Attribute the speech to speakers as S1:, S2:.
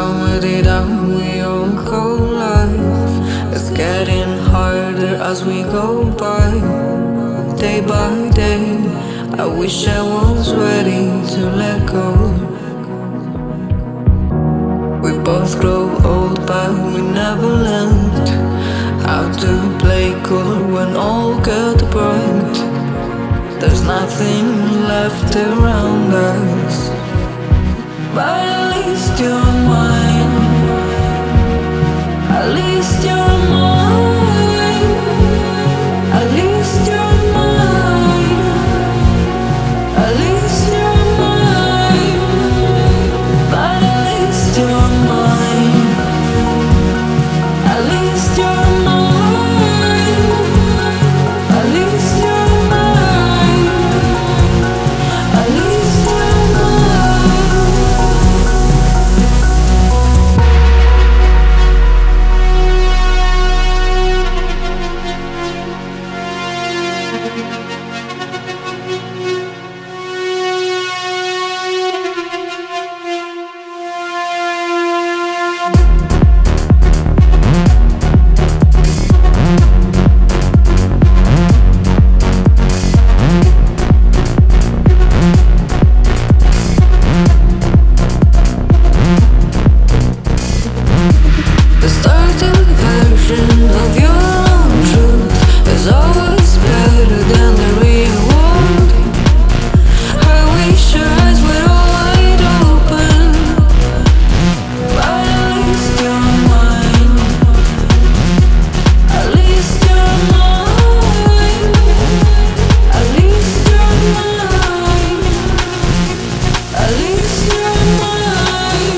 S1: summer day down, we all go live. It's getting harder as we go by, day by day. I wish I was ready to let go. We both grow old, but we never learned how to play cool when all gets bright. There's nothing left around us, but at least you're mine. At least you're mine. At least you're mine. At least you're mine. But at least you're mine. At least you're mine. At least you're mine. At least you're the started version of your own truth is always better than the real world. I wish your eyes were all wide open, but at least you're mine. At least you're mine. At least you're mine. At least you're mine.